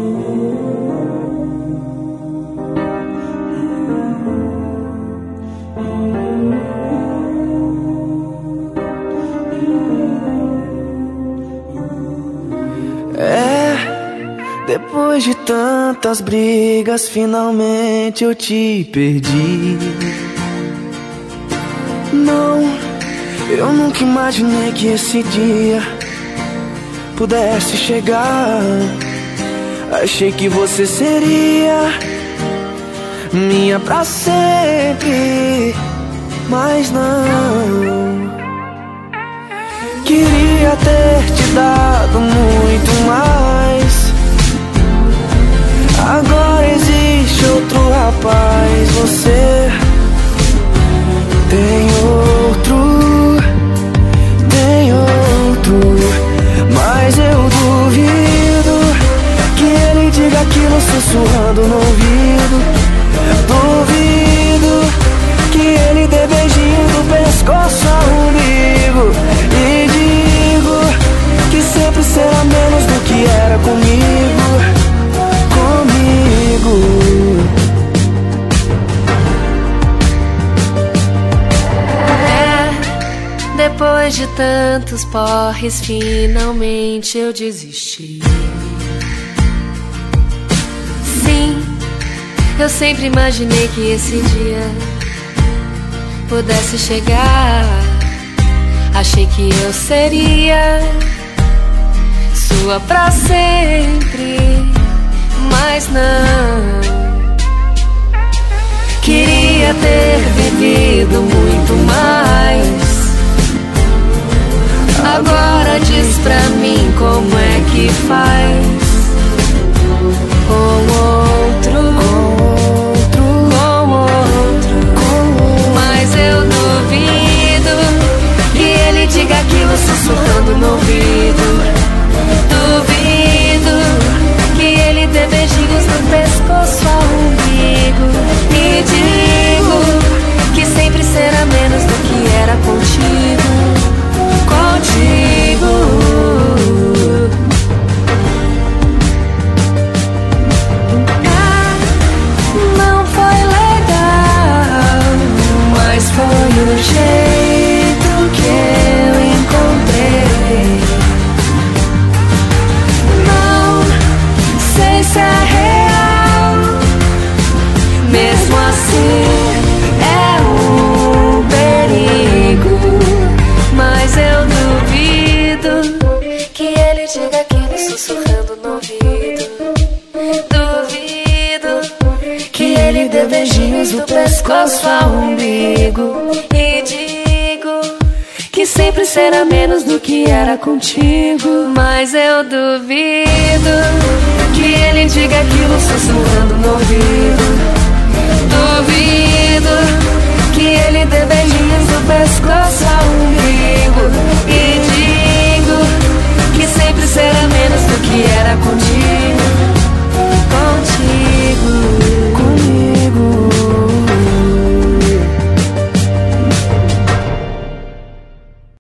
Depois de tantas brigas, finalmente eu te perdi. Não, eu nunca imaginei que esse dia pudesse chegar. Achei que você seria minha pra sempre, mas não. Queria ter te dado muito mais. Agora existe outro rapaz. Você tem outro, mas eu duvido que ele diga aquilo sussurrando no ouvido. Duvido que ele dê beijinho do pescoço ao umbigo. E digo que sempre será menos do que era comigo. Depois de tantos porres, finalmente eu desisti. Sim, eu sempre imaginei que esse dia pudesse chegar. Achei que eu seria sua pra sempre, mas não. Queria ter vivido muito mais. Agora diz pra mim como é que faz com outro. Mas eu duvido que ele diga aquilo sussurrando no ouvido. Duvido que ele dê beijinhos no pescoço ao umbigo. E digo que sempre será menos do que era contigo. Não foi legal, mas foi o jeito que eu encontrei. Não sei se é real, mesmo assim é um perigo. Mas eu duvido que ele diga aquilo sussurrando no ouvido. Duvido que ele dê beijinhos do pescoço ao umbigo. E digo que sempre será menos do que era contigo. Mas eu duvido que ele diga aquilo sussurrando no ouvido. Duvido que ele dê beijinhos do pescoço ao umbigo. E digo que sempre será menos do que era contigo.